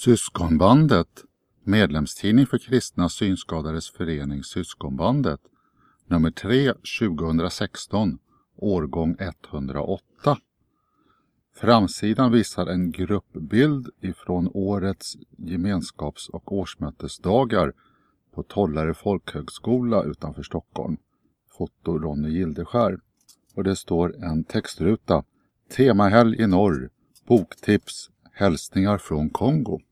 Syskonbandet, medlemstidning för kristna synskadades förening Syskonbandet, nummer 3 2016, årgång 108. Framsidan visar en gruppbild ifrån årets gemenskaps- och årsmötesdagar på Tollare folkhögskola utanför Stockholm. Foto Ronny Gildeskär. Och det står en textruta. Temahelg i norr. Boktips. Hälsningar från Kongo.